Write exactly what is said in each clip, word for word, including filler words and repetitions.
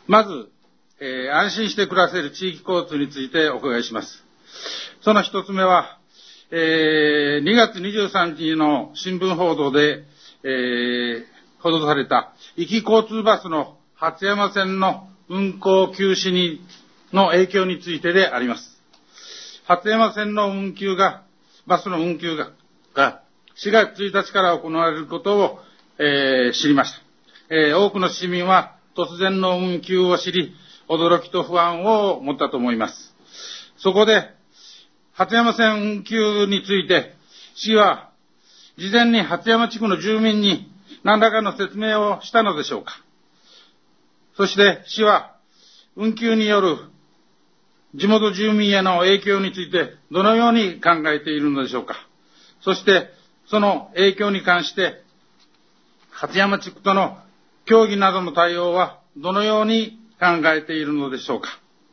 まず、えー、安心して暮らせる地域交通についてお伺いします。その一つ目は、えー、にがつにじゅうさんにちの新聞報道で、えー、報道された、壱岐交通バスの初山線の運行休止にの影響についてであります。初山線の運休が、バスの運休が、がしがつついたちから行われることを、えー、知りました。えー、多くの市民は突然の運休を知り、驚きと不安を持ったと思います。そこで、初山線運休について、市は事前に初山地区の住民に何らかの説明をしたのでしょうか。そして市は運休による地元住民への影響についてどのように考えているのでしょうか。そしてその影響に関して初山地区との協議などの対応はどのように考えているのでしょうか。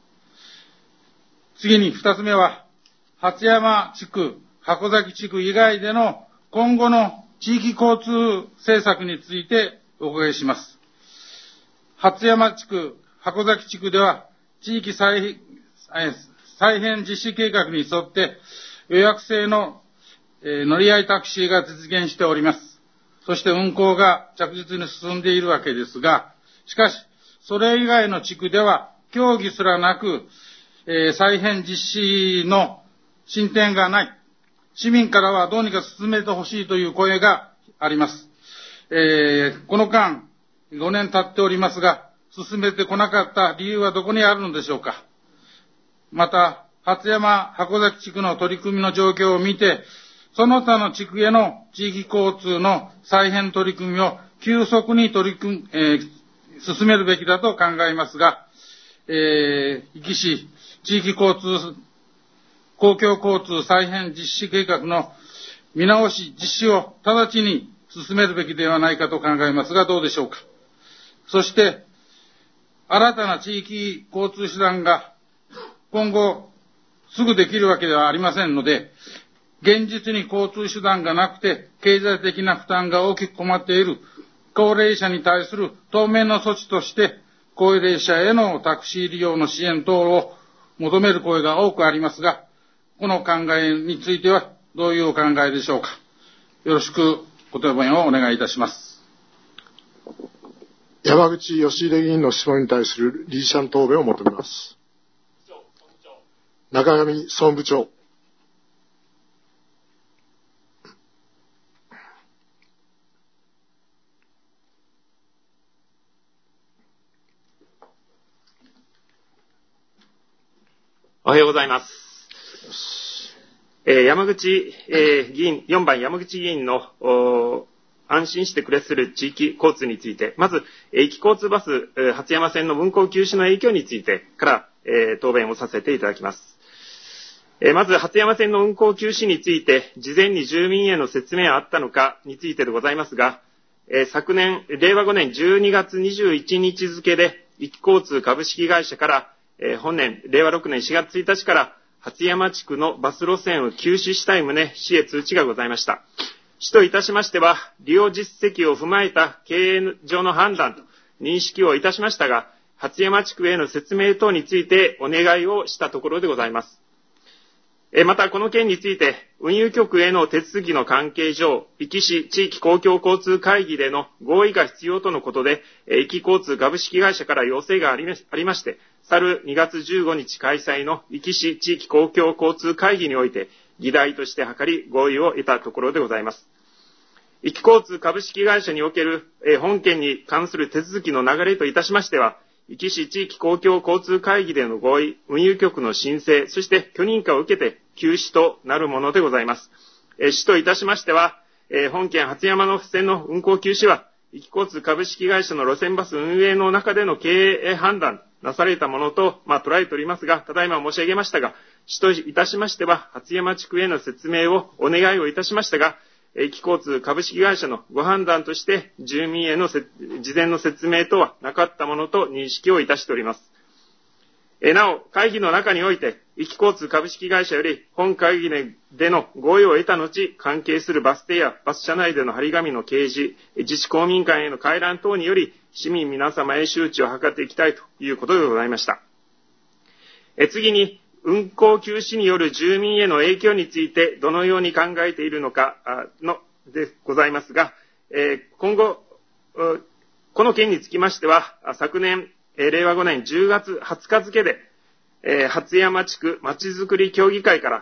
次に二つ目は、初山地区、箱崎地区以外での今後の地域交通政策についてお伺いします。初山地区、箱崎地区では地域再、再編実施計画に沿って予約制の乗り合いタクシーが実現しております。そして運行が着実に進んでいるわけですが、しかし、それ以外の地区では協議すらなく、えー、再編実施の進展がない。市民からはどうにか進めてほしいという声があります。えー、この間、ごねん経っておりますが、進めてこなかった理由はどこにあるのでしょうか。また、初山箱崎地区の取り組みの状況を見て、その他の地区への地域交通の再編取り組みを急速に取り組み、えー、進めるべきだと考えますが、えー、壱岐市地域交通、公共交通再編実施計画の見直し、実施を直ちに進めるべきではないかと考えますが、どうでしょうか。そして、新たな地域交通手段が今後すぐできるわけではありませんので、現実に交通手段がなくて経済的な負担が大きく困っている高齢者に対する当面の措置として、高齢者へのタクシー利用の支援等を求める声が多くありますが、この考えについてはどういうお考えでしょうか。よろしくご答弁をお願いいたします。 山口義秀議員の質問に対する理事者の答弁を求めます。中上総務部長。 おはようございます。えー、山口、えー、議員、よんばん山口議員の安心して暮らせる地域交通について、まず、壱岐交通バス、えー、初山線の運行休止の影響についてから、えー、答弁をさせていただきます。えー、まず、初山線の運行休止について、事前に住民への説明はあったのかについてでございますが、えー、昨年、れいわごねんじゅうにがつにじゅういちにち付で、壱岐交通株式会社から、えー、本年、れいわろくねんしがつついたちから、初山地区のバス路線を休止したい旨、市へ通知がございました。市といたしましては、利用実績を踏まえた経営上の判断と認識をいたしましたが、初山地区への説明等についてお願いをしたところでございます。また、この件について、運輸局への手続きの関係上、壱岐市地域公共交通会議での合意が必要とのことで、壱岐交通株式会社から要請がありまして、去るにがつじゅうごにち開催の壱岐市地域公共交通会議において、議題として諮り合意を得たところでございます。壱岐交通株式会社における本件に関する手続きの流れといたしましては、壱岐市地域公共交通会議での合意、運輸局の申請、そして許認可を受けて休止となるものでございます。市といたしましては、本件初山の線の運行休止は、壱岐交通株式会社の路線バス運営の中での経営判断なされたものと、まあ、捉えておりますが、ただいま申し上げましたが、市といたしましては、初山地区への説明をお願いをいたしましたが、壱岐交通株式会社のご判断として、住民への事前の説明とはなかったものと認識をいたしております。なお、会議の中において、壱岐交通株式会社より本会議での合意を得た後、関係するバス停やバス車内での張り紙の掲示、自治公民館への回覧等により、 市民皆様へ周知を図っていきたいということでございました。え次に、運行休止による住民への影響についてどのように考えているのかのでございますが、え今後、この件につきましては、昨年、れいわごねんじゅうがつはつか付で、初山地区まちづくり協議会から、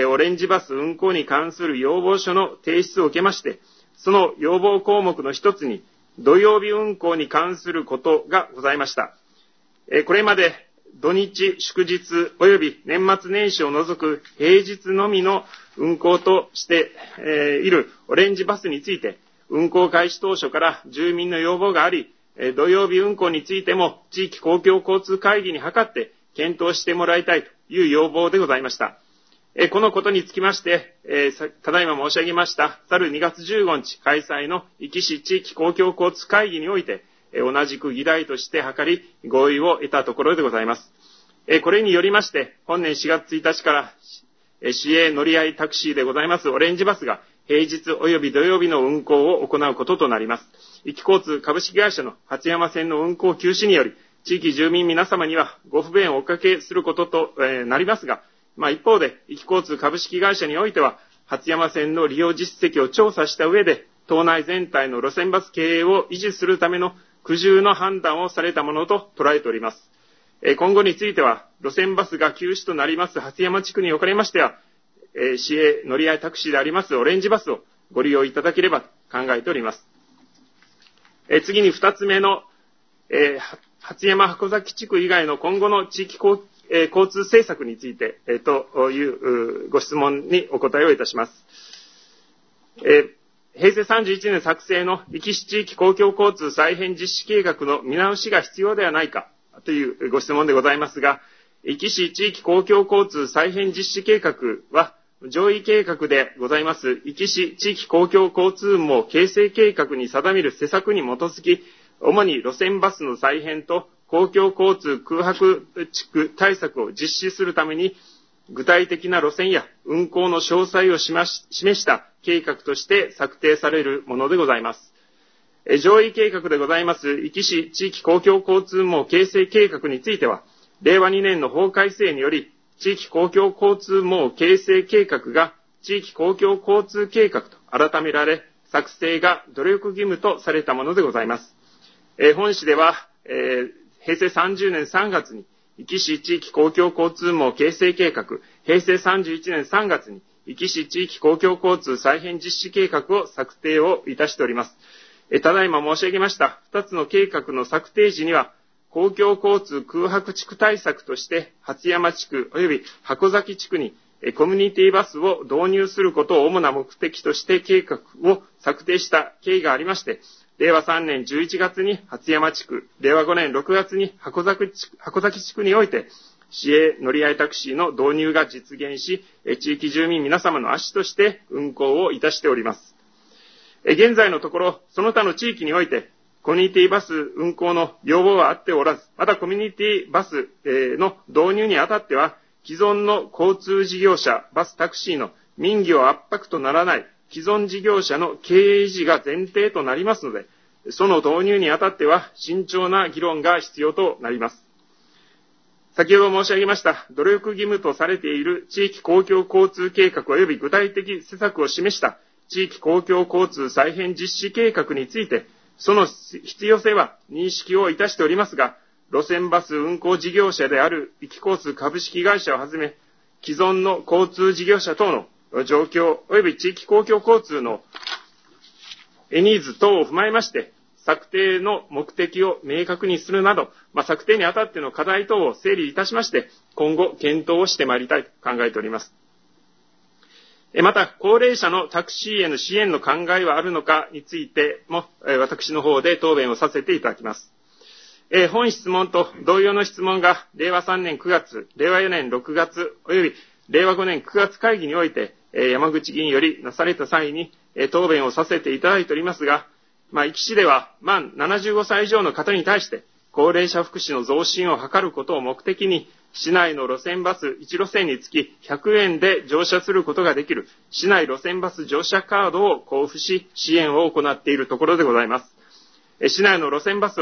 オレンジバス運行に関する要望書の提出を受けまして、その要望項目の一つに、土曜日運行に関することがございました。これまで土日、祝日及び年末年始を除く平日のみの運行としているオレンジバスについて、運行開始当初から住民の要望があり、土曜日運行についても地域公共交通会議に諮って検討してもらいたいという要望でございました。このことにつきまして、ただいま申し上げました去るにがつじゅうごにち開催の壱岐市地域公共交通会議において、同じく議題として諮り合意を得たところでございます。これによりまして、本年しがつついたちから市営乗り合いタクシーでございますオレンジバスが平日及び土曜日の運行を行うこととなります。壱岐交通株式会社の初山線の運行休止により、地域住民皆様にはご不便をおかけすることとなりますが、まあ、一方で、壱岐交通株式会社においては、初山線の利用実績を調査した上で、島内全体の路線バス経営を維持するための苦渋の判断をされたものと捉えております。今後については、路線バスが休止となります初山地区におかれましては、市営乗り合いタクシーでありますオレンジバスをご利用いただければと考えております。次に二つ目の、初山箱崎地区以外の今後の地域交交通政策について、えー、というご質問にお答えをいたします。えー、平成さんじゅういちねん作成の壱岐市地域公共交通再編実施計画の見直しが必要ではないかというご質問でございますが、壱岐市地域公共交通再編実施計画は、上位計画でございます壱岐市地域公共交通網形成計画に定める施策に基づき、主に路線バスの再編と公共交通空白地区対策を実施するために、具体的な路線や運行の詳細を示した計画として策定されるものでございます。上位計画でございます壱岐市地域公共交通網形成計画については、れいわにねんの法改正により、地域公共交通網形成計画が地域公共交通計画と改められ、作成が努力義務とされたものでございます。えー、本市では、えー、平成さんじゅうねんさんがつに壱岐市地域公共交通網形成計画、平成さんじゅういちねんさんがつに壱岐市地域公共交通再編実施計画を策定をいたしております。えー、ただいま申し上げましたふたつの計画の策定時には、公共交通空白地区対策として初山地区及び箱崎地区にコミュニティバスを導入することを主な目的として計画を策定した経緯がありまして、れいわさんねんじゅういちがつに初山地区、れいわごねんろくがつに箱崎地区、箱崎地区において市営乗り合いタクシーの導入が実現し、地域住民皆様の足として運行をいたしております。現在のところ、その他の地域においてコミュニティバス運行の要望はあっておらず、またコミュニティバスの導入にあたっては、既存の交通事業者、バスタクシーの民業圧迫とならない既存事業者の経営維持が前提となりますので、その導入にあたっては慎重な議論が必要となります。先ほど申し上げました努力義務とされている地域公共交通計画及び具体的施策を示した地域公共交通再編実施計画について、その必要性は認識をいたしておりますが、路線バス運行事業者である壱岐交通株式会社をはじめ、既存の交通事業者等の状況及び地域公共交通のニーズ等を踏まえまして、策定の目的を明確にするなど、まあ、策定にあたっての課題等を整理いたしまして、今後検討をしてまいりたいと考えております。また、高齢者のタクシーへの支援の考えはあるのかについても、私の方で答弁をさせていただきます。本質問と同様の質問が、れいわさんねんくがつ、れいわよねんろくがつ、およびれいわごねんくがつ会議において、山口議員よりなされた際に、答弁をさせていただいておりますが、まあ、壱岐市では、満ななじゅうごさい以上の方に対して、高齢者福祉の増進を図ることを目的に、市内の路線バスいち路線につきひゃくえんで乗車することができる市内路線バス乗車カードを交付し支援を行っているところでございます。市内の路線バスは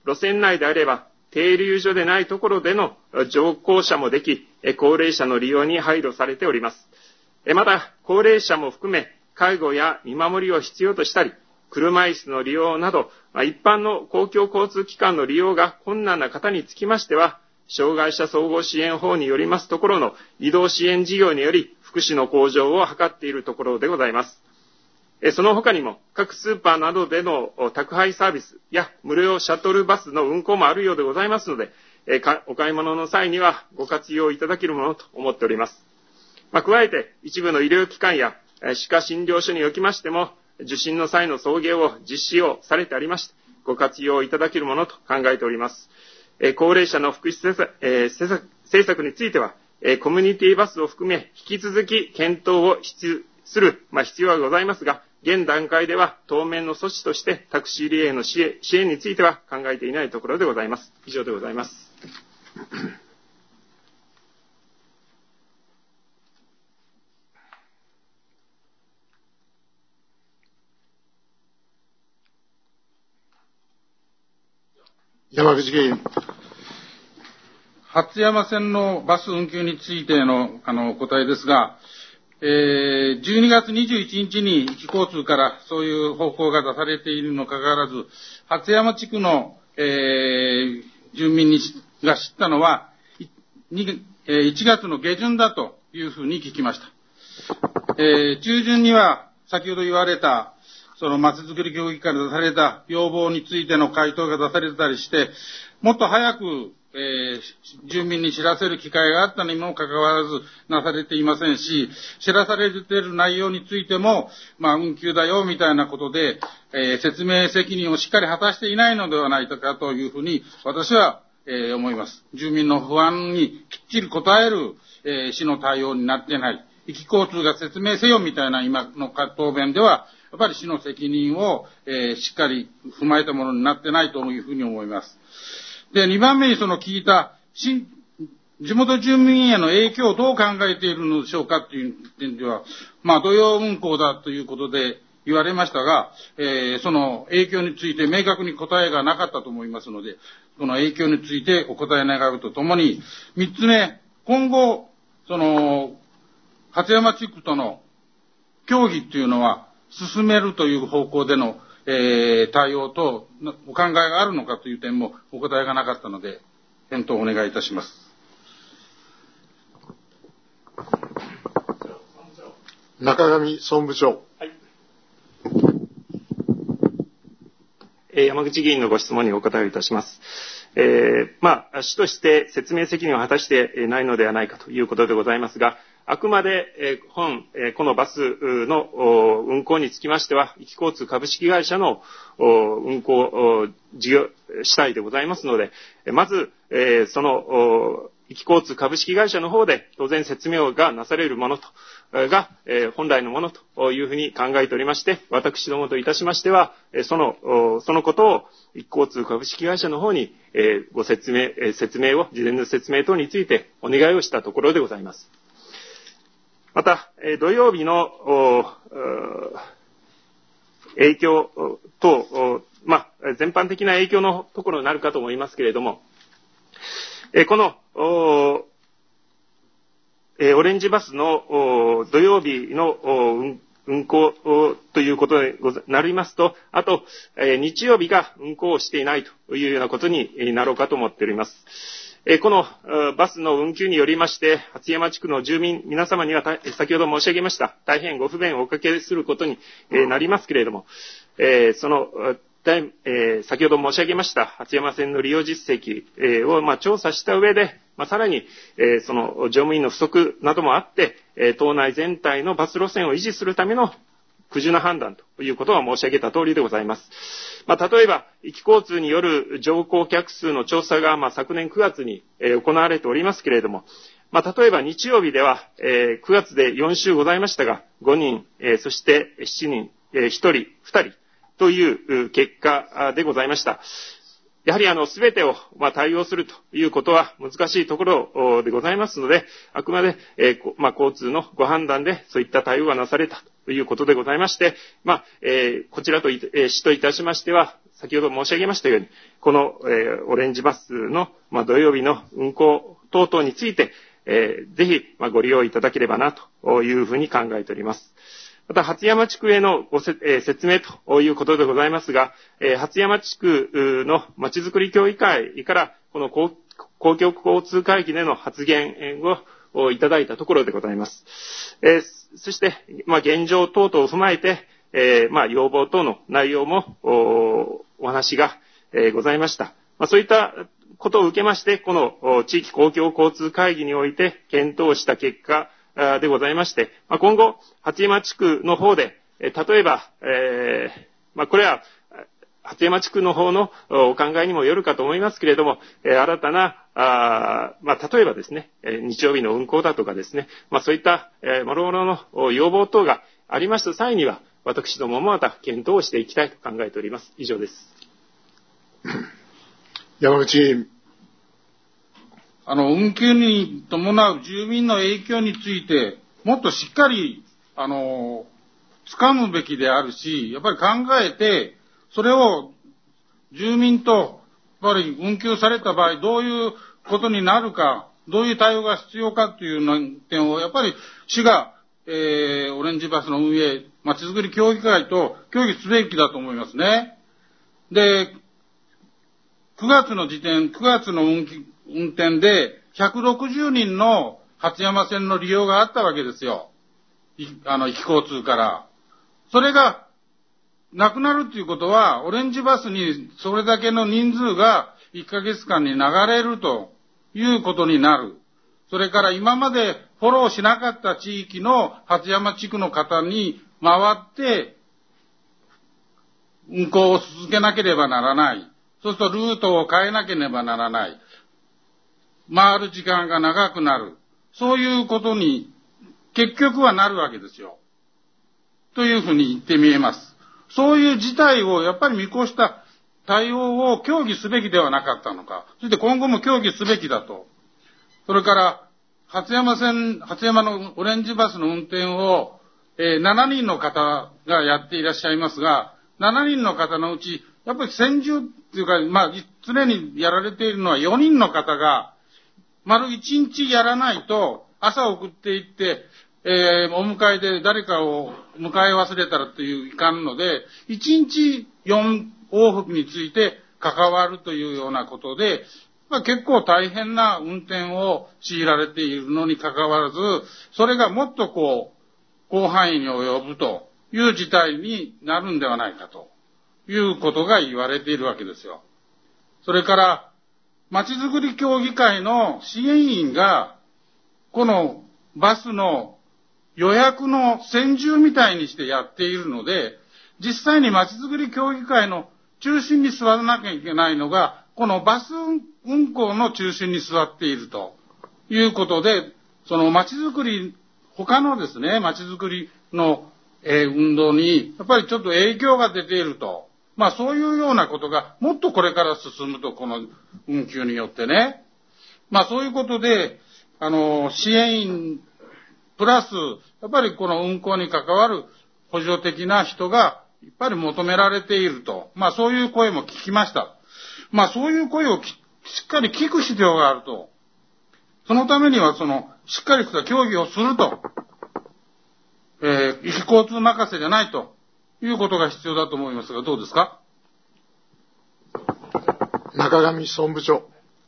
路線内であれば、停留所でないところでの乗降車もでき、高齢者の利用に配慮されております。また、高齢者も含め、介護や見守りを必要としたり、車椅子の利用など、一般の公共交通機関の利用が困難な方につきましては、障害者総合支援法によりますところの移動支援事業により、福祉の向上を図っているところでございます。その他にも、各スーパーなどでの宅配サービスや無料シャトルバスの運行もあるようでございますので、お買い物の際にはご活用いただけるものと思っております。まあ、加えて、一部の医療機関や歯科診療所におきましても、受診の際の送迎を実施をされてありまして、ご活用いただけるものと考えております。高齢者の福祉政策、えー、政策については、コミュニティバスを含め引き続き検討を必する、まあ、必要はございますが、現段階では当面の措置としてタクシー利用の支援、支援については考えていないところでございます。以上でございます。 山口議員。 初山線のバス運休についての、あの、お答えですが、えー、じゅうにがつにじゅういちにちに壱岐交通からそういう方向が出されているにもかかわらず、初山地区の、えー、住民にが知ったのは、いちがつの下旬だというふうに聞きました。えー、中旬には先ほど言われた、そのまちづくり協議会から出された要望についての回答が出されたりして、もっと早く、えー、住民に知らせる機会があったにもかかわらずなされていませんし、知らされている内容についても、まあ、運休だよみたいなことで、えー、説明責任をしっかり果たしていないのではないかというふうに私は、えー、思います。住民の不安にきっちり応える、えー、市の対応になっていない。壱岐交通が説明せよみたいな今の答弁では、やっぱり市の責任を、えー、しっかり踏まえたものになってないというふうに思います。で、にばんめにその聞いた、地元住民への影響をどう考えているのでしょうかという点では、まあ、土曜運行だということで言われましたが、えー、その影響について明確に答えがなかったと思いますので、その影響についてお答え願うとともに、三つ目、今後、その、初山地区との協議っていうのは進めるという方向での、えー、対応とお考えがあるのかという点もお答えがなかったので、返答をお願いいたします。 中上総務部長。 はい。えー、山口議員のご質問にお答えをいたします。えー、まあ、市として説明責任を果たしてないのではないかということでございますが、あくまで、えー、本、えー、このバスの運行につきましては、壱岐交通株式会社の運行事業主体でございますので、まず、えー、その壱岐交通株式会社の方で当然説明がなされるものとが、えー、本来のものというふうに考えておりまして、私どもといたしましては、その、そのことを壱岐交通株式会社の方に、えー、ご説明、説明を、事前の説明等についてお願いをしたところでございます。また、土曜日の影響等、まあ、全般的な影響のところになるかと思いますけれども、このオレンジバスの土曜日の運行ということになりますと、あと日曜日が運行をしていないというようなことになろうかと思っております。このバスの運休によりまして、初山地区の住民皆様には先ほど申し上げました、大変ご不便をおかけすることになりますけれども、その、先ほど申し上げました初山線の利用実績をまあ調査した上で、まあ、さらにその乗務員の不足などもあって、島内全体のバス路線を維持するための苦渋な判断ということは申し上げた通りでございます。まあ、例えば、壱岐交通による乗降客数の調査が、まあ、昨年くがつに、えー、行われておりますけれども、まあ、例えば日曜日では、えー、くがつでよん週ございましたが、ごにん、えー、そしてしちにん、えー、ひとり、ふたりという結果でございました。やはりあの、すべてを、まあ、対応するということは難しいところでございますので、あくまで、えー、まあ、交通のご判断でそういった対応がなされたということでございまして、まあ、えー、こちらと、えー、市といたしましては、 先ほど申し上げましたように、この、えー、オレンジバスの、まあ、土曜日の運行等々について、えー、ぜひ、まあ、ご利用いただければなというふうに考えております。また、初山地区へのごせ、えー、説明ということでございますが、えー、初山地区のまちづくり協議会から、この公公共交通会議での発言をいただいたところでございます。えー、そして、まあ、現状等々を踏まえて、えー、まあ、要望等の内容も お, お話が、えー、ございました。まあ、そういったことを受けまして、この地域公共交通会議において検討した結果でございまして、まあ、今後、初山地区の方で、例えば、えー、まあ、これは、初山地区の方のお考えにもよるかと思いますけれども、新たな、あまあ、例えばですね、日曜日の運行だとかですね、まあ、そういった、もろもろの要望等がありました際には、私どももまた検討をしていきたいと考えております。以上です。 山口議員。 あの、運休に伴う住民の影響について、もっとしっかり、あの、掴むべきであるし、やっぱり考えて、それを住民と、やっぱり運休された場合、どういうことになるか、どういう対応が必要かという点を、やっぱり市が、えー、オレンジバスの運営、まちづくり協議会と協議すべきだと思いますね。で、くがつの時点、くがつの運運転でひゃくろくじゅうにんの初山線の利用があったわけですよ。あの、行き交通から。それが、なくなるということは、オレンジバスにそれだけの人数がいっかげつかんに流れるということになる。それから今までフォローしなかった地域の初山地区の方に回って、運行を続けなければならない。そうするとルートを変えなければならない。回る時間が長くなる。そういうことに結局はなるわけですよ。というふうに言ってみえます。そういう事態をやっぱり見越した対応を協議すべきではなかったのか。そして今後も協議すべきだと。それから、初山線、初山のオレンジバスの運転を、えー、しちにんの方がやっていらっしゃいますが、しちにんの方のうち、やっぱり専従っていうか、まあ、常にやられているのはよにんの方が、丸いちにちやらないと、朝送っていって、えー、お迎えで誰かを迎え忘れたらといういかんので、いちにちよん往復について関わるというようなことで、まあ、結構大変な運転を強いられているのに関わらず、それがもっとこう、広範囲に及ぶという事態になるんではないかということが言われているわけですよ。それから、まちづくり協議会の支援員が、このバスの予約の専従みたいにしてやっているので、実際にまちづくり協議会の中心に座らなきゃいけないのが、このバス運行の中心に座っているということで、そのまちづくり、他のですね、まちづくりの、えー、運動に、やっぱりちょっと影響が出ていると。まあそういうようなことが、もっとこれから進むと、この運休によってね。まあそういうことで、あの、支援員、プラス、やっぱりこの運行に関わる補助的な人が、やっぱり求められていると。まあそういう声も聞きました。まあそういう声をしっかり聞く必要があると。そのためには、その、しっかりした協議をすると。えー、行き交通任せじゃないということが必要だと思いますが、どうですか？ 中上総務部長。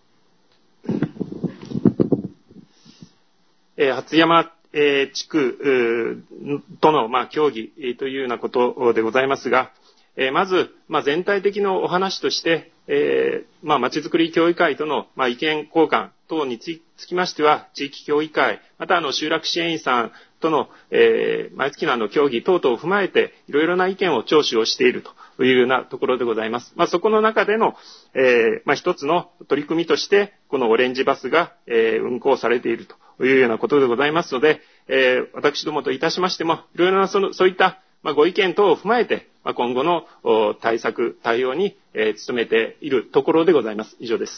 えー、初山、えー、地区との、まあ、協議、えー、というようなことでございますが、えー、まず、まあ、全体的なお話として、えー、まあ、町づくり協議会との、まあ、意見交換等につきましては、地域協議会、またあの集落支援員さんとの、えー、毎月のあの協議等々を踏まえて、いろいろな意見を聴取をしているというようなところでございます。まあ、そこの中での、えー、まあ、一つの取り組みとして、このオレンジバスが、えー、運行されているというようなことでございますので、えー、私どもといたしましても、いろいろなその、そういった、まあ、ご意見等を踏まえて、まあ、今後の対策、対応に、えー、努めているところでございます。以上です。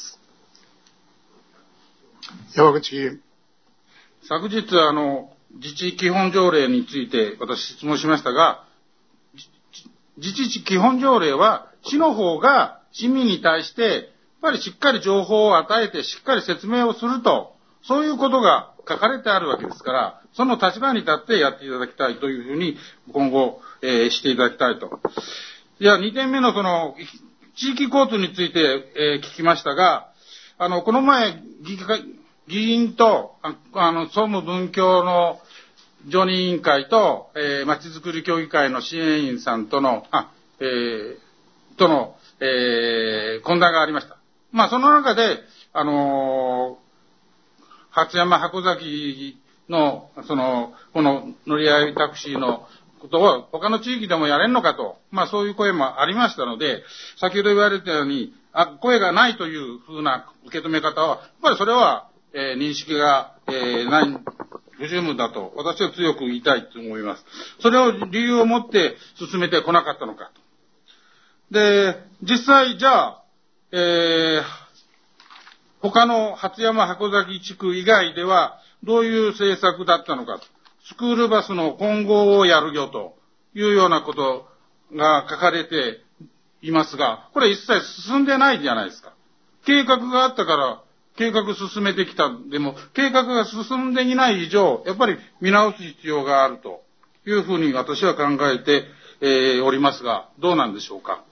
山口議員。 昨日、あの、自治基本条例について私質問しましたが、自治基本条例は市の方が市民に対して、やっぱりしっかり情報を与えて、しっかり説明をすると、そういうことが書かれてあるわけですから、その立場に立ってやっていただきたいというふうに、今後、えー、していただきたいと。じゃあ、にてんめのその、地域交通について、えー、聞きましたが、あの、この前、議会、議員と、あ, あの、総務文教の常任委員会と、えー、まちづくり協議会の支援員さんとの、あ、えー、との、えー、懇談がありました。まあ、その中で、あのー、初山箱崎の、その、この乗り合いタクシーのことを他の地域でもやれんのかと、まあそういう声もありましたので、先ほど言われたように、あ、声がないというふうな受け止め方は、やっぱりそれは、えー、認識が、えー、ない、不十分だと、私は強く言いたいと思います。それを理由を持って進めてこなかったのかと。で、実際、じゃあ、えー、他の初山箱崎地区以外ではどういう政策だったのかと。スクールバスの混合をやるよというようなことが書かれていますが、これ一切進んでないじゃないですか。計画があったから計画進めてきた。でも計画が進んでいない以上、やっぱり見直す必要があるというふうに私は考えて、えー、おりますが、どうなんでしょうか。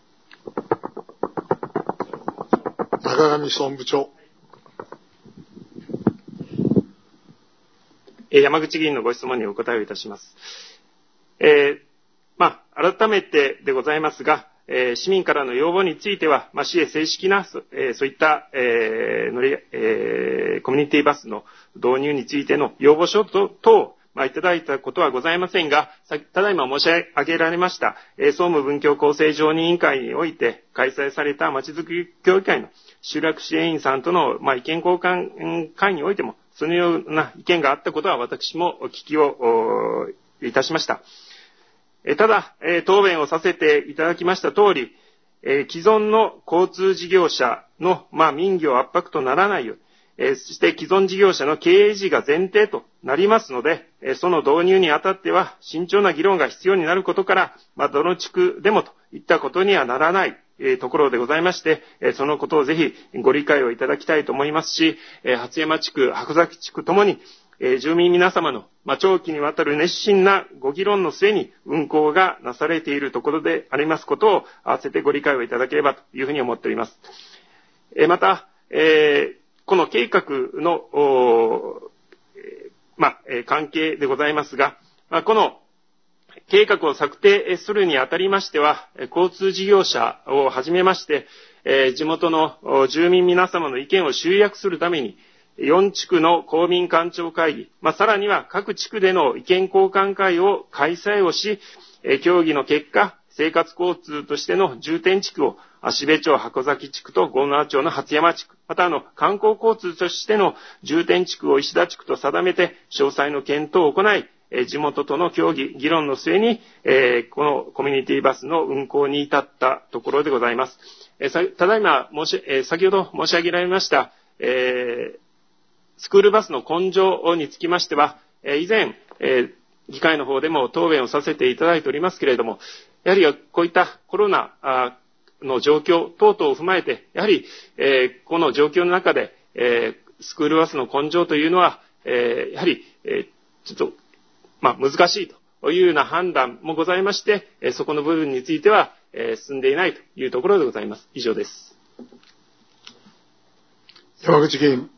中上総務部長。 山口議員のご質問にお答えをいたします。えー、まあ、改めてでございますが、えー、市民からの要望については、まあ、市へ正式な、そ,、えー、そういった、えー乗りえー、コミュニティバスの導入についての要望書等々、まあ、いただいたことはございませんが、ただいま申し上げられました、えー、総務文教厚生常任委員会において開催されたまちづくり協議会の集落支援員さんとの、まあ、意見交換会においても、そのような意見があったことは私もお聞きをいたしました。ただ、答弁をさせていただきました通り、既存の交通事業者の、まあ、民業圧迫とならないように、そして既存事業者の経営維持が前提となりますので、その導入にあたっては慎重な議論が必要になることから、まあ、どの地区でもといったことにはならないところでございまして、そのことをぜひご理解をいただきたいと思いますし、初山地区、箱崎地区ともに、住民皆様の長期にわたる熱心なご議論の末に運行がなされているところでありますことを合わせてご理解をいただければというふうに思っております。また、この計画の、まあ、関係でございますが、この計画を策定するにあたりましては、交通事業者をはじめまして、地元の住民皆様の意見を集約するために、よん地区の公民官庁会議、まあ、さらには各地区での意見交換会を開催をし、協議の結果、生活交通としての重点地区を芦部町、箱崎地区と郷川町の初山地区、またあの観光交通としての重点地区を石田地区と定めて詳細の検討を行い、地元との協議、議論の末に、このコミュニティバスの運行に至ったところでございます。ただいま申し、先ほど申し上げられました、スクールバスの根性につきましては、以前、議会の方でも答弁をさせていただいておりますけれども、やはりこういったコロナの状況等々を踏まえて、やはりこの状況の中でスクールバスの根性というのは、やはりちょっとまあ難しいというような判断もございまして、そこの部分については進んでいないというところでございます。以上です。 山口議員。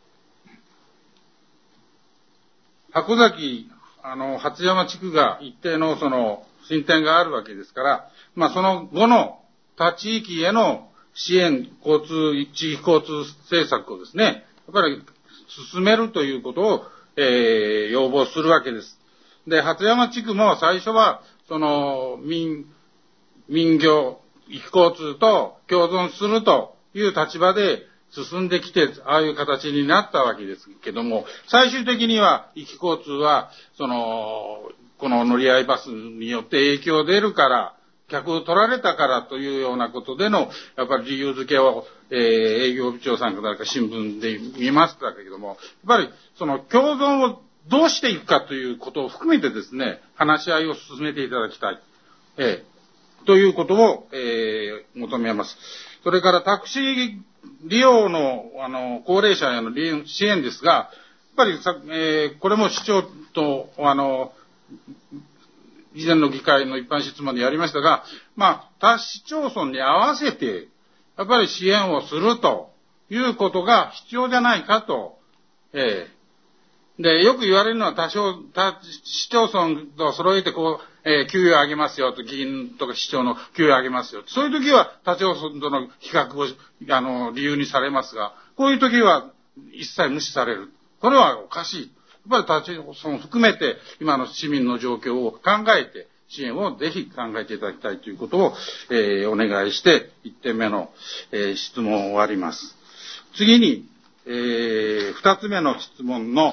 箱崎、あの、初山地区が一定のその進展があるわけですから、まあその後の他地域への支援、交通、地域交通政策をですね、やっぱり進めるということを、えー、要望するわけです。で、初山地区も最初は、その、民、民業、域交通と共存するという立場で、進んできて、ああいう形になったわけですけども、最終的には、域交通は、その、この乗り合いバスによって影響出るから、客を取られたからというようなことでの、やっぱり理由付けを、えー、営業部長さんか誰か新聞で見ましたけれども、やっぱり、その共存をどうしていくかということを含めてですね、話し合いを進めていただきたい。えーということを、えー、求めます。それからタクシー利用の、あの、高齢者への支援ですが、やっぱりさ、えー、これも市長と、あの、以前の議会の一般質問でやりましたが、まあ、他市町村に合わせて、やっぱり支援をするということが必要じゃないかと、えー、で、よく言われるのは多少、他市町村と揃えてこう、えー、給与上げますよと、議員とか市長の給与上げますよ。そういう時は他町村との比較を、あの、理由にされますが、こういう時は一切無視される。これはおかしい。やっぱり他町村を含めて、今の市民の状況を考えて、支援をぜひ考えていただきたいということを、えー、お願いして、いってんめの、えー、質問を終わります。次に、えー、ふたつめの質問の、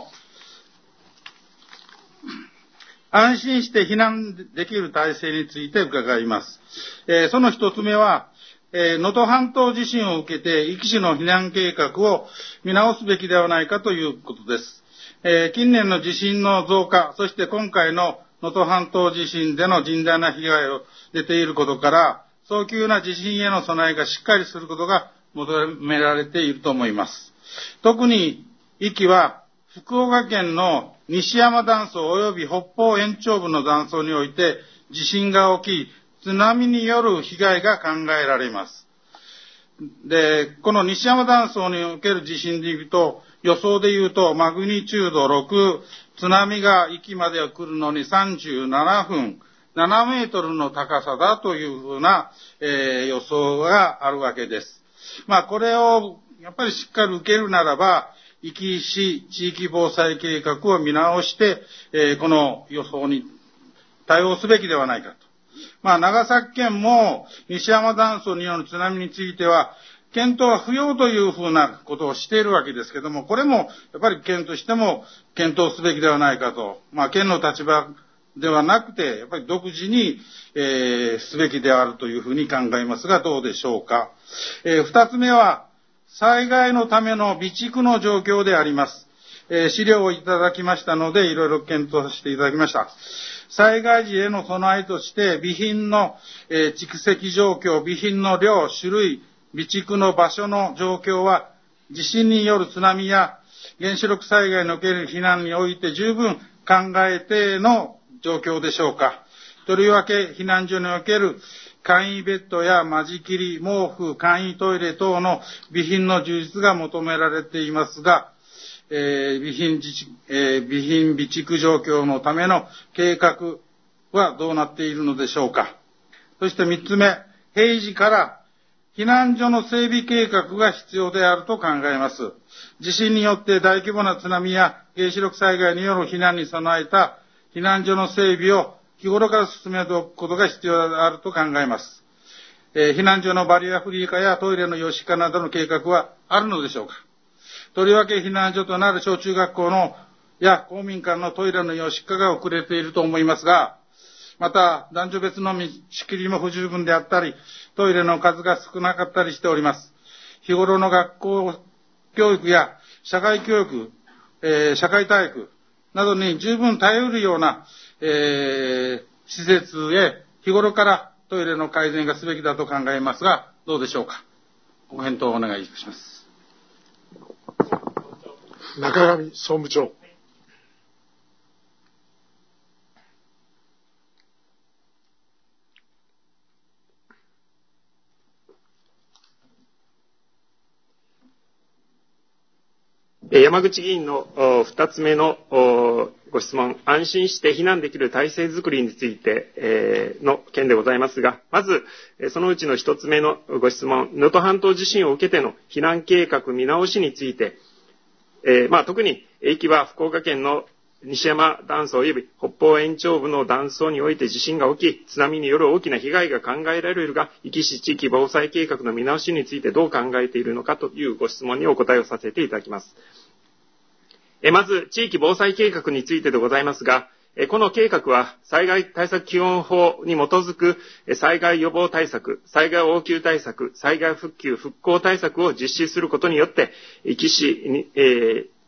安心して避難できる体制について伺います。えー、その一つ目は、えー、能登半島地震を受けて、壱岐市の避難計画を見直すべきではないかということです。えー、近年の地震の増加、そして今回の能登半島地震での甚大な被害を出ていることから、早急な地震への備えがしっかりすることが求められていると思います。特に、壱岐は、福岡県の西山断層及び北方延長部の断層において地震が起き、津波による被害が考えられます。で、この西山断層における地震でいうと、予想でいうと、マグニチュードろく、津波が壱岐まで来るのにさんじゅうななふん、ななメートルの高さだというふうな、えー、予想があるわけです。まあ、これを、やっぱりしっかり受けるならば、壱岐市地域防災計画を見直して、えー、この予想に対応すべきではないかと。まあ、長崎県も西山断層による津波については、検討は不要というふうなことをしているわけですけども、これもやっぱり県としても検討すべきではないかと。まあ、県の立場ではなくて、やっぱり独自に、えー、すべきであるというふうに考えますが、どうでしょうか。えー、二つ目は、災害のための備蓄の状況であります。えー、資料をいただきましたので、いろいろ検討させていただきました。災害時への備えとして、備品の、えー、蓄積状況、備品の量、種類、備蓄の場所の状況は、地震による津波や原子力災害における避難において十分考えての状況でしょうか。とりわけ、避難所における簡易ベッドや間仕切り、毛布、簡易トイレ等の備品の充実が求められていますが、えー、備品自治、えー、備品備蓄状況のための計画はどうなっているのでしょうか。そして三つ目、平時から避難所の整備計画が必要であると考えます。地震によって大規模な津波や原子力災害による避難に備えた避難所の整備を日頃から進めておくことが必要であると考えます。えー、避難所のバリアフリー化やトイレの予習化などの計画はあるのでしょうか。とりわけ避難所となる小中学校のや公民館のトイレの予習化が遅れていると思いますが、また男女別の仕切りも不十分であったり、トイレの数が少なかったりしております。日頃の学校教育や社会教育、えー、社会体育などに十分頼るような、えー、施設へ日頃からトイレの改善がすべきだと考えますが、どうでしょうか。ご返答をお願いいたします。 中上総務長。 山口議員の二つ目のご質問、安心して避難できる体制づくりについての件でございますが、まず、そのうちの一つ目のご質問、能登半島地震を受けての避難計画見直しについて、えーまあ、特に、壱岐は福岡県の西山断層及び北方延長部の断層において地震が起き、津波による大きな被害が考えられるが、壱岐市地域防災計画の見直しについてどう考えているのかというご質問にお答えをさせていただきます。えまず、地域防災計画についてでございますが、この計画は災害対策基本法に基づく災害予防対策、災害応急対策、災害復旧・復興対策を実施することによって、壱岐市に、えー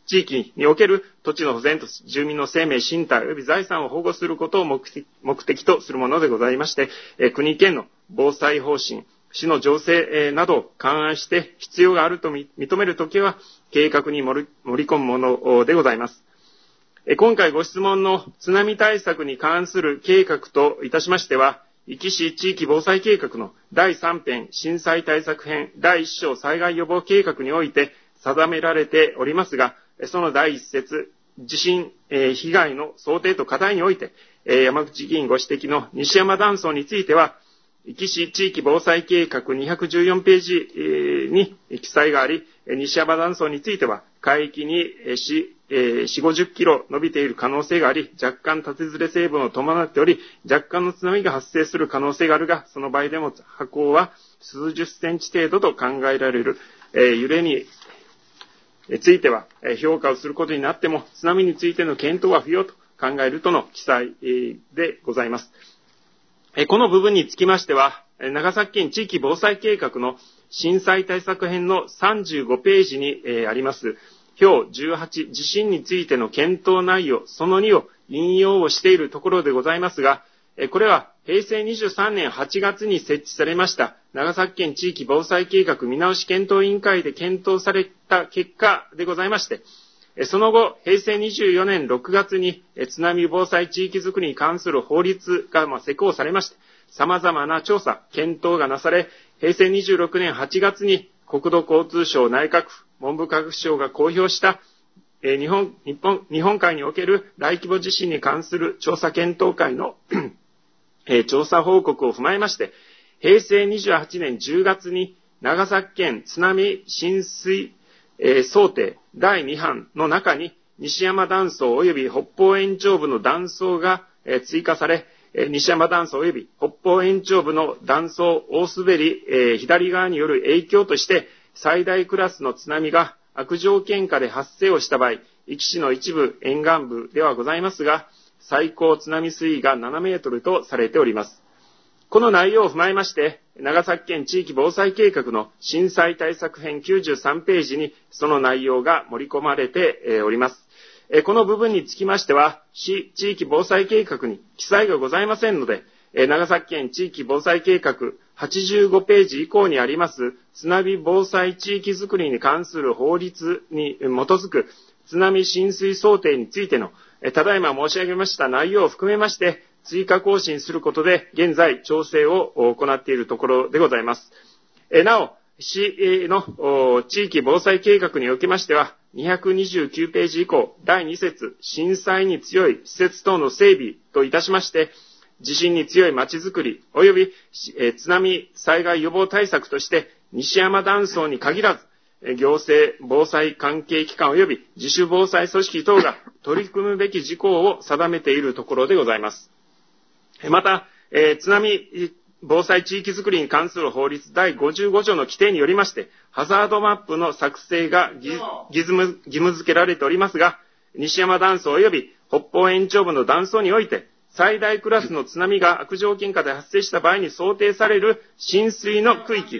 地域における土地の保全と住民の生命、身体及び財産を保護することを目的、目的とするものでございまして、国県の防災方針、市の情勢などを勘案して必要があると認めるときは計画に盛り、盛り込むものでございます。今回ご質問の津波対策に関する計画といたしましては、壱岐市地域防災計画のだいさん編震災対策編だいいっ章災害予防計画において定められておりますが、そのだいいっ節、地震、えー、被害の想定と課題において、えー、山口議員ご指摘の西山断層については、壱岐市地域防災計画にひゃくじゅうよんページ、えー、に記載があり、西山断層については海域にし、えー、よんじゅう、ごじゅっキロ伸びている可能性があり、若干縦ずれ成分を伴っており、若干の津波が発生する可能性があるが、その場合でも波高は数十センチ程度と考えられる、えー、揺れについては評価をすることになっても、津波についての検討は不要と考えるとの記載でございます。この部分につきましては、長崎県地域防災計画の震災対策編のさんじゅうごページにあります、表じゅうはち、地震についての検討内容、そのにを引用をしているところでございますが、これはへいせいにじゅうさんねんはちがつに設置されました長崎県地域防災計画見直し検討委員会で検討された結果でございまして、その後、へいせいにじゅうよねんろくがつに津波防災地域づくりに関する法律が施行されまして、様々な調査、検討がなされ、へいせいにじゅうろくねんはちがつに国土交通省内閣府、文部科学省が公表した日本、日本、日本海における大規模地震に関する調査検討会の調査報告を踏まえまして、へいせいにじゅうはちねんじゅうがつに長崎県津波浸水想定だいに版の中に西山断層及び北方延長部の断層が追加され、西山断層及び北方延長部の断層大滑り左側による影響として最大クラスの津波が悪条件下で発生をした場合、壱岐市の一部沿岸部ではございますが、最高津波水位がななメートルとされております。この内容を踏まえまして、長崎県地域防災計画の震災対策編きゅうじゅうさんページにその内容が盛り込まれております。この部分につきましては、市地域防災計画に記載がございませんので、長崎県地域防災計画はちじゅうごページ以降にあります津波防災地域づくりに関する法律に基づく津波浸水想定についてのただいま申し上げました内容を含めまして追加更新することで現在調整を行っているところでございます。なお、市の地域防災計画におきましてはにひゃくにじゅうきゅうページ以降だいに節震災に強い施設等の整備といたしまして地震に強いまちづくり及び津波災害予防対策として西山断層に限らず行政防災関係機関及び自主防災組織等が取り組むべき事項を定めているところでございます。また、津波防災地域づくりに関する法律だいごじゅうご条の規定によりましてハザードマップの作成が義務付けられておりますが、西山断層及び北方延長部の断層において最大クラスの津波が悪条件下で発生した場合に想定される浸水の区域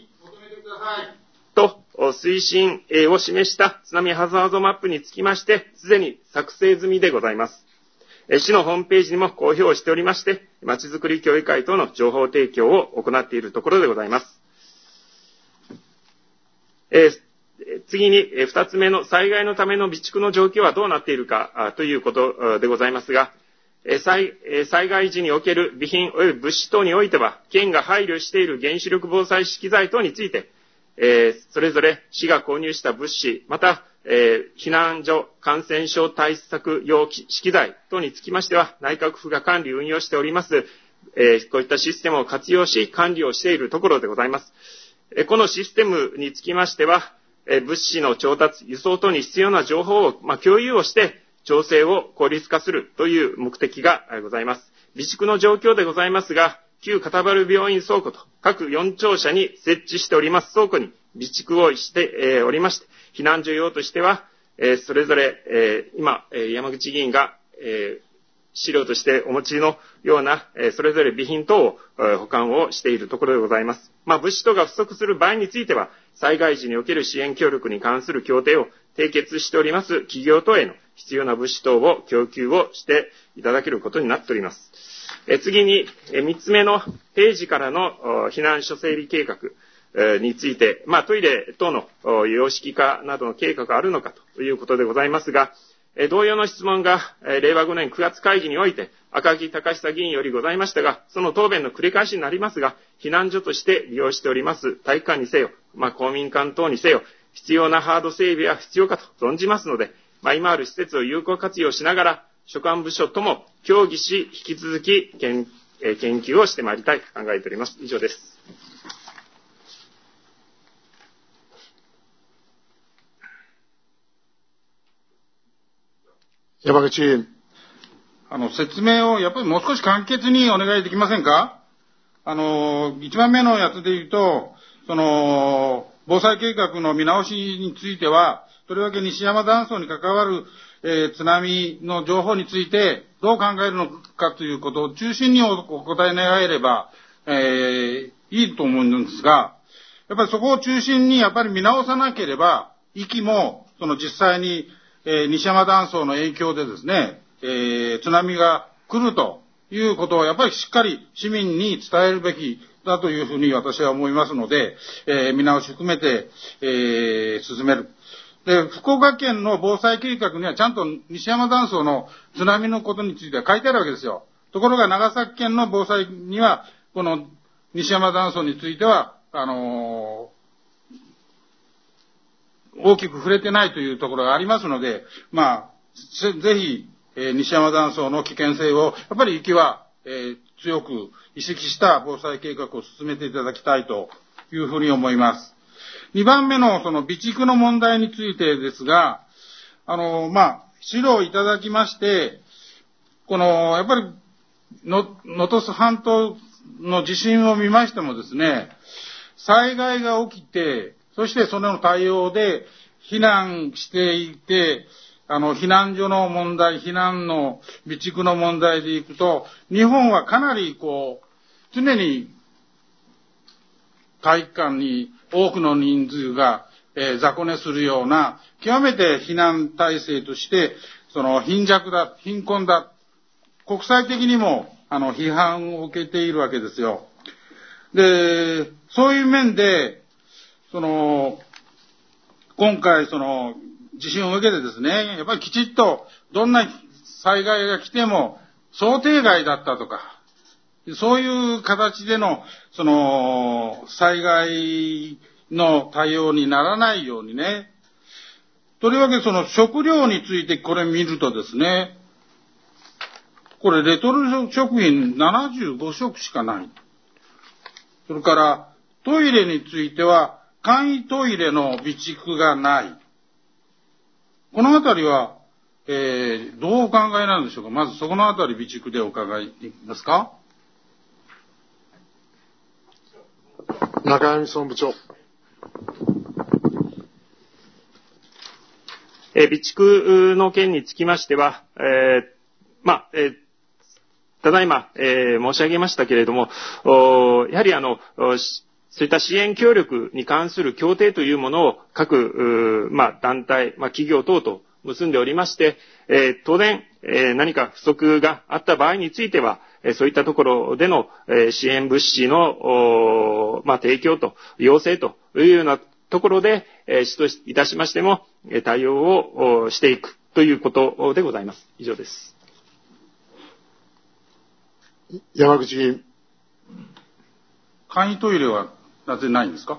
と推進を示した津波ハザードマップにつきましてすでに作成済みでございます。市のホームページにも公表しておりまして、まちづくり協議会等の情報提供を行っているところでございます。えー、次に二つ目の災害のための備蓄の状況はどうなっているかということでございますが、災, 災害時における備品及び物資等においては、県が配慮している原子力防災資機材等について、えー、それぞれ市が購入した物資、また、えー、避難所、感染症対策用資機材等につきましては、内閣府が管理運用しております、えー、こういったシステムを活用し、管理をしているところでございます。えー、このシステムにつきましては、えー、物資の調達、輸送等に必要な情報を、まあ、共有をして、調整を効率化するという目的がございます。備蓄の状況でございますが、旧片原病院倉庫と各よん庁舎に設置しております倉庫に備蓄をしておりまして、避難所用としては、それぞれ今、山口議員が資料としてお持ちのような、それぞれ備品等を保管をしているところでございます。まあ、物資等が不足する場合については、災害時における支援協力に関する協定を締結しております企業等への必要な物資等を供給をしていただけることになっております。え次に、三つ目の平時からの避難所整備計画について、まあ、トイレ等の様式化などの計画があるのかということでございますが、同様の質問がれいわごねんくがつ会議において赤木隆久議員よりございましたが、その答弁の繰り返しになりますが、避難所として利用しております体育館にせよ、まあ、公民館等にせよ、必要なハード整備は必要かと存じますので、まあ、今ある施設を有効活用しながら、所管部署とも協議し、引き続き研研究をしてまいりたいと考えております。以上です。 山口委員。 あの、説明をやっぱりもう少し簡潔にお願いできませんか？あの、一番目のやつで言うと、その、防災計画の見直しについては、とりわけ西山断層に関わる、えー、津波の情報についてどう考えるのかということを中心にお答え願えれば、えー、いいと思うんですが、やっぱりそこを中心にやっぱり見直さなければ、息も、その実際に、えー、西山断層の影響でですね、えー、津波が来るということをやっぱりしっかり市民に伝えるべきだというふうに私は思いますので、えー、見直し含めて、えー、進める。で、福岡県の防災計画にはちゃんと西山断層の津波のことについては書いてあるわけですよ。ところが長崎県の防災には、この西山断層については、あのー、大きく触れてないというところがありますので、まあ、ぜひ、えー、西山断層の危険性を、やっぱり雪は、えー、強く意識した防災計画を進めていただきたいというふうに思います。にばんめのその備蓄の問題についてですが、あの、まあ、資料をいただきまして、この、やっぱり、の、能登半島の地震を見ましてもですね、災害が起きて、そしてその対応で避難していて、あの、避難所の問題、避難の備蓄の問題でいくと、日本はかなりこう、常に体育館に多くの人数が、えー、雑魚寝するような、極めて避難体制として、その貧弱だ、貧困だ、国際的にも、あの、批判を受けているわけですよ。で、そういう面で、その、今回、その、地震を受けてですね、やっぱりきちっと、どんな災害が来ても、想定外だったとか、そういう形での、その、災害の対応にならないようにね。とりわけその食料についてこれ見るとですね、これレトルト食品ななじゅうごしょくしかない。それからトイレについては簡易トイレの備蓄がない。このあたりは、えー、どうお考えなんでしょうか。まずそこのあたり備蓄でお伺いできますか。 中山総務部長。 えー、備蓄の件につきましては、えー、まあ、えー、ただいま、えー、申し上げましたけれども、やはりあの、そういった支援協力に関する協定というものを各、まあ、団体、まあ、企業等と結んでおりまして、えー、当然、えー、何か不足があった場合については、えー、そういったところでの、えー、支援物資の、まあ、提供と、要請というようなところで、えー、主といたしましても、対応をしていくということでございます。以上です。 山口議員。 簡易トイレはなぜないんですか。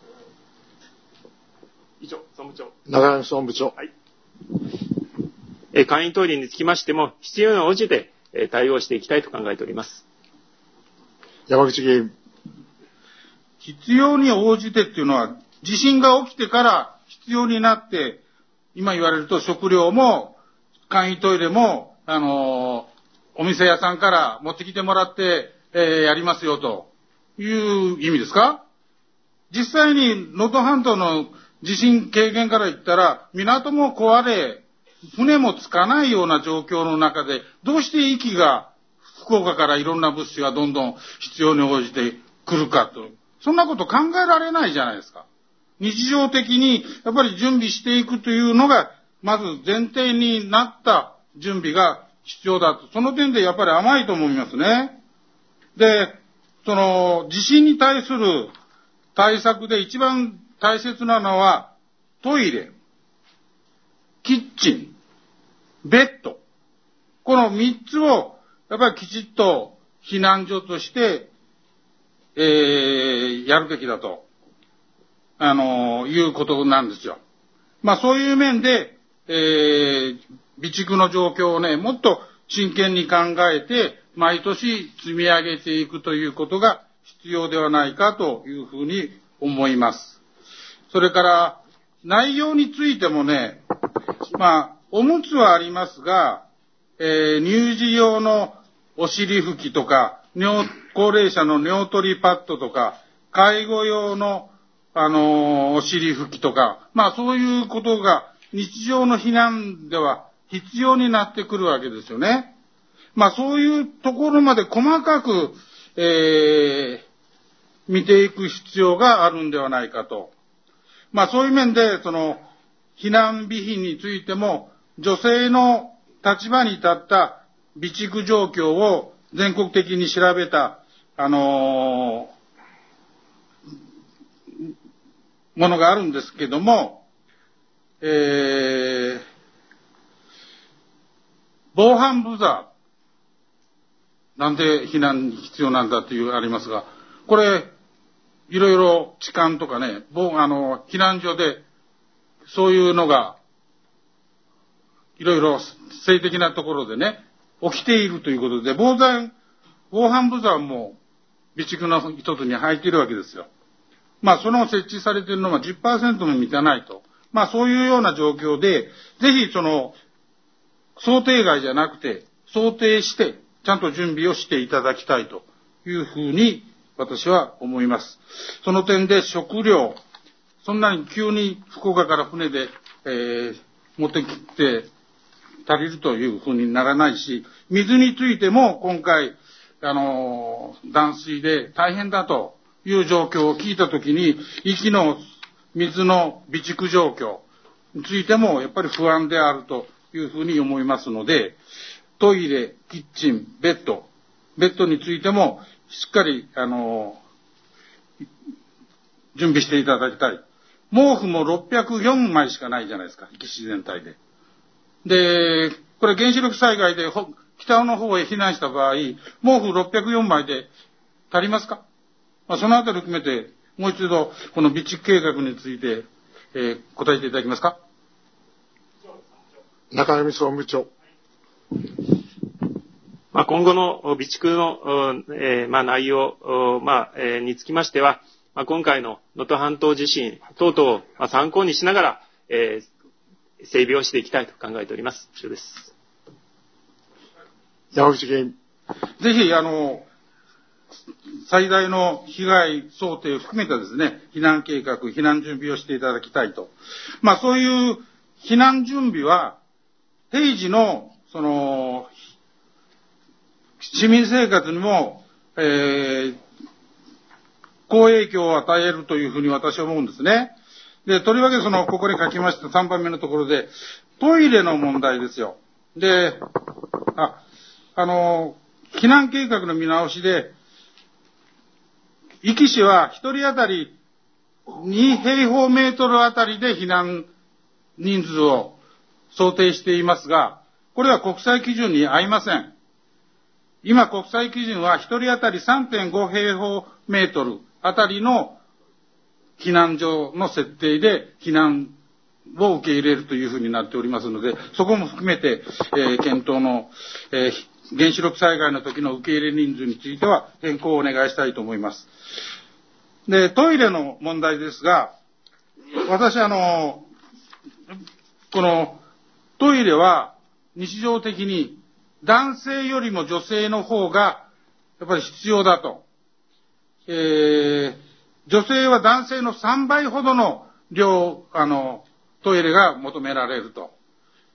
以上、総務長。 中山総務部長。 はい。えー、簡易トイレにつきましても、必要に応じて、えー、対応していきたいと考えております。 山口議員。 必要に応じてっていうのは、地震が起きてから必要になって、今言われると食料も簡易トイレも、あのー、お店屋さんから持ってきてもらって、えー、やりますよという意味ですか。実際に能登半島の地震経験から言ったら、港も壊れ、 船もつかないような状況の中で、どうして息が、福岡からいろんな物資がどんどん必要に応じてくるかと。そんなこと考えられないじゃないですか。日常的に、やっぱり準備していくというのが、まず前提になった準備が必要だと。その点でやっぱり甘いと思いますね。で、その、地震に対する対策で一番大切なのは、トイレ、キッチン、ベッド。この三つを、やっぱりきちっと避難所として、えー、やるべきだと、あのー、いうことなんですよ。まあそういう面で、えー、備蓄の状況をね、もっと真剣に考えて、毎年積み上げていくということが必要ではないかというふうに思います。それから、内容についてもね、まあ、おむつはありますが、えー、乳児用のお尻拭きとか、尿、高齢者の尿取りパッドとか、介護用の、あのー、お尻拭きとか、まあそういうことが日常の避難では必要になってくるわけですよね。まあそういうところまで細かく、えー、見ていく必要があるんではないかと。まあそういう面で、その、避難備品についても、女性の立場に立った備蓄状況を全国的に調べた、あのー、ものがあるんですけども、えー、防犯ブザー、なんで避難に必要なんだというありますが、これ、いろいろ痴漢とかね、あの、避難所で、そういうのが、いろいろ性的なところでね、起きているということで、防災、防犯ブザーも備蓄の一つに入っているわけですよ。まあ、その設置されているのは じゅっパーセント も満たないと。まあ、そういうような状況で、ぜひその、想定外じゃなくて、想定して、ちゃんと準備をしていただきたいというふうに、私は思います。その点で食料、そんなに急に福岡から船で、えー、持ってきて足りるというふうにならないし、水についても今回、あのー、断水で大変だという状況を聞いたときに、息の水の備蓄状況についてもやっぱり不安であるというふうに思いますので、トイレ、キッチン、ベッド、ベッドについてもしっかり、あのー、準備していただきたい。毛布もろっぴゃくよんまいしかないじゃないですか、基地全体で。で、これ原子力災害で北の方へ避難した場合、毛布ろっぴゃくよんまいで足りますか？まあ、そのあたり含めて、もう一度、この備蓄計画について、えー、答えていただけますか？ 中山総務長。 まあ、今後の備蓄の、えーまあ、内容、まあえー、につきましては、まあ、今回の能登半島地震等々をまあ参考にしながら、えー、整備をしていきたいと考えております。以上です。 山口議員。 ぜひ、あの、最大の被害想定を含めたですね、避難計画、避難準備をしていただきたいと。まあ、そういう避難準備は、平時の、その、市民生活にも、えー、好影響を与えるというふうに私は思うんですね。で、とりわけその、ここに書きましたさんばんめのところで、トイレの問題ですよ。で、あ、あの、避難計画の見直しで、壱岐市は一人当たりに平方メートルあたりで避難人数を想定していますが、これは国際基準に合いません。今国際基準は一人当たり さんてんご 平方メートルあたりの避難所の設定で避難を受け入れるというふうになっておりますので、そこも含めて、えー、検討の、えー、原子力災害の時の受け入れ人数については変更をお願いしたいと思います。で、トイレの問題ですが、私あの、このトイレは日常的に男性よりも女性の方がやっぱり必要だと。えー、女性は男性のさんばいほどの量、あの、トイレが求められると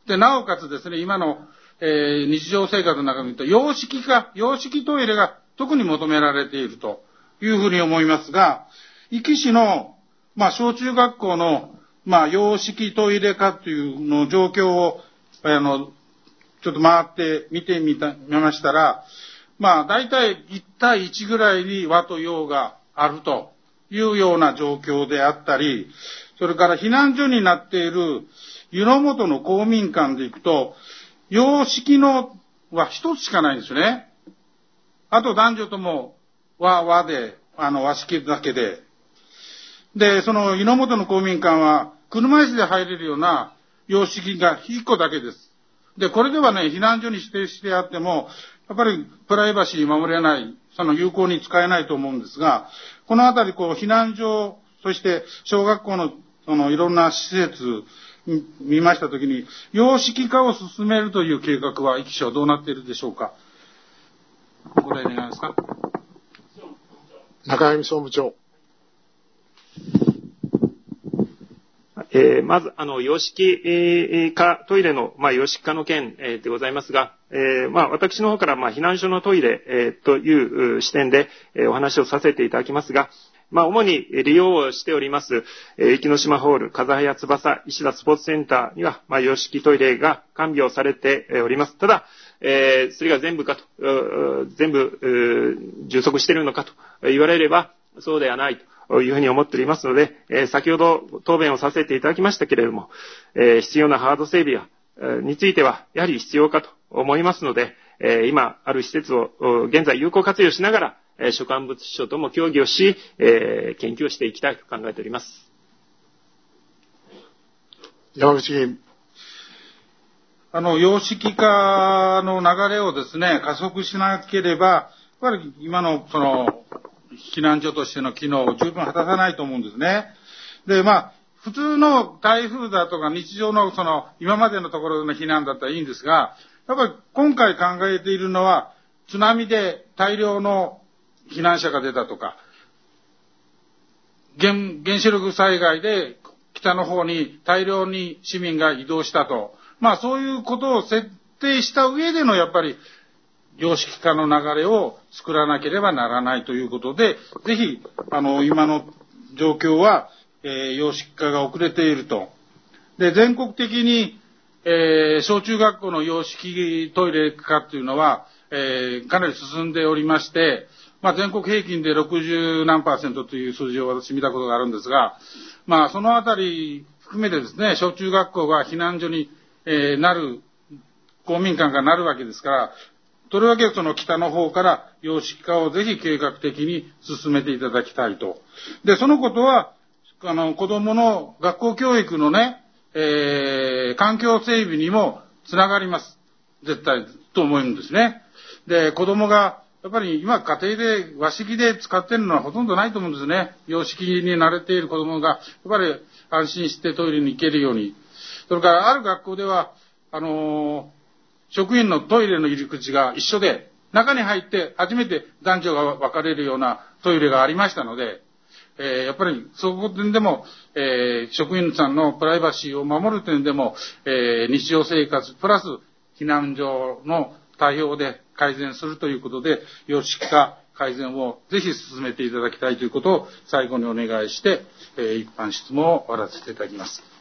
で、なおかつですね、今の、えー、日常生活の中に言うと、洋式化、洋式トイレが特に求められているというふうに思いますが、壱岐市の、まあ、小中学校の、まあ、洋式トイレ化というの状況を、あの、ちょっと回って見てみた、見ましたら、まあ、大体いち対いちぐらいに和と洋があるというような状況であったり、それから避難所になっている湯の本の公民館で行くと、洋式のは一つしかないんですよね。あと男女とも和、和で、あの和式だけで。で、その湯の本の公民館は車椅子で入れるような洋式が一個だけです。で、これではね、避難所に指定してあっても、やっぱりプライバシー守れない、その有効に使えないと思うんですが、このあたりこう避難所、そして小学校のそのいろんな施設見ましたときに、洋式化を進めるという計画は、壱岐市はどうなっているでしょうか。お答え願いますか。 中山総務長。 えー、まず、あの、洋式化トイレの、まあ、洋式化の件、えー、でございますが、えー、まあ、私の方から、まあ、避難所のトイレ、えー、という視点で、えー、お話をさせていただきますが、まあ、主に利用をしております、えー、壱岐の島ホール、風早翼、石田スポーツセンターには、まあ、洋式トイレが完備をされております。ただ、えー、それが全部かと、全部、充足しているのかと言われれば、そうではないと。というふうに思っておりますので、えー、先ほど答弁をさせていただきましたけれども、えー、必要なハード整備は、えー、についてはやはり必要かと思いますので、えー、今ある施設を現在有効活用しながら、えー、所管物省とも協議をし、えー、研究をしていきたいと考えております。 山口議員。 あの、洋式化の流れをですね、加速しなければ、やっぱり今のその、避難所としての機能を十分果たさないと思うんですね。で、まあ、普通の台風だとか日常のその、今までのところの避難だったらいいんですが、やっぱり今回考えているのは、津波で大量の避難者が出たとか、原、原子力災害で北の方に大量に市民が移動したと。まあそういうことを設定した上でのやっぱり、洋式化の流れを作らなければならないということで、ぜひ、あの、今の状況は、えー、洋式化が遅れていると。で、全国的に、えー、小中学校の洋式トイレ化っていうのは、えー、かなり進んでおりまして、まあ、全国平均でろくじゅうなんパーセントという数字を私見たことがあるんですが、まあ、そのあたり含めてですね、小中学校が避難所に、えー、なる、公民館がなるわけですから、とりわけその北の方から洋式化をぜひ計画的に進めていただきたいと。で、そのことは、あの、子供の学校教育のね、えー、環境整備にもつながります。絶対、と思うんですね。で、子供が、やっぱり今家庭で和式で使ってるのはほとんどないと思うんですね。洋式に慣れている子供が、やっぱり安心してトイレに行けるように。それからある学校では、あのー、職員のトイレの入り口が一緒で、中に入って初めて男女が分かれるようなトイレがありましたので、えー、やっぱりそこでも、えー、職員さんのプライバシーを守る点でも、えー、日常生活プラス避難所の対応で改善するということで、洋式化改善をぜひ進めていただきたいということを最後にお願いして、えー、一般質問を終わらせていただきます。